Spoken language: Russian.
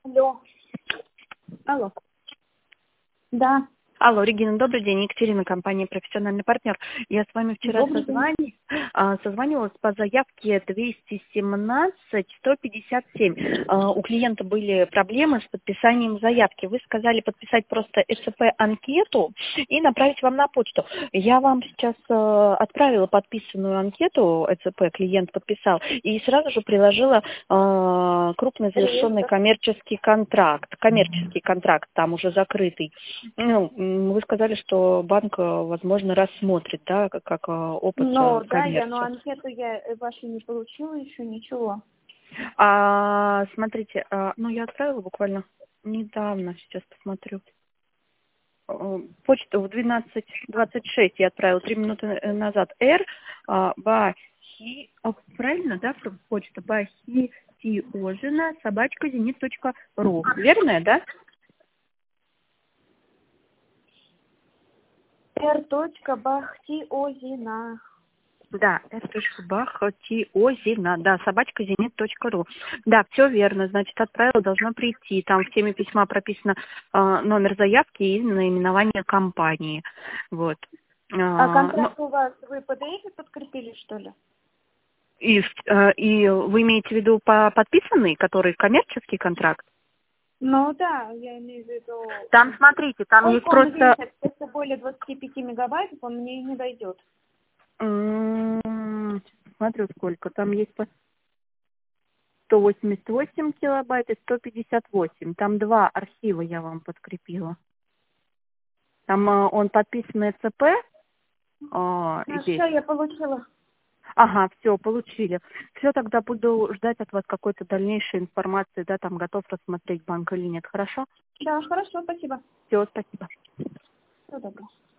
Алло. Алло. Да. Алло, Регина, добрый день. Екатерина, компания «Профессиональный партнер». Я с вами вчера Добрый день. созванивалась по заявке 217-157. У клиента были проблемы с подписанием заявки. Вы сказали подписать просто ЭЦП-анкету и направить вам на почту. Я вам сейчас отправила подписанную анкету, ЭЦП клиент подписал, и сразу же приложила крупный завершенный коммерческий контракт. Коммерческий контракт там уже закрытый. Ну, вы сказали, что банк, возможно, рассмотрит, да, как опыт Ну, да, коммерции. но анкету я вашу не получила еще, ничего. Смотрите, я отправила буквально недавно, сейчас посмотрю. Почту в 12:26 я отправила 3 минуты назад. Бахи, правильно, да, почта? Бахитиожина@zenit.ru. Верно, да? R.Бахтиозина. Да, r.бахтиозина, да, @zenit.ru. Да, все верно, значит, отправила, должно прийти. Там в теме письма прописано номер заявки и наименование компании. Вот. А контракт у вас вы PDF подкрепили, что ли? И вы имеете в виду подписанный, который коммерческий контракт? Ну да, я имею в виду... Там, смотрите, там есть Сколько он просто... весит? Если более 25 мегабайтов, он мне и не дойдет. Смотрю, сколько. Там есть 188 килобайт и 158. Там два архива я вам подкрепила. Там он подписан ЭЦП. Здесь. Все, я получила. Ага, все, получили. Все, тогда буду ждать от вас какой-то дальнейшей информации, да, там готов рассмотреть банк или нет. Хорошо? Да, хорошо, спасибо. Все, спасибо. Всего доброго.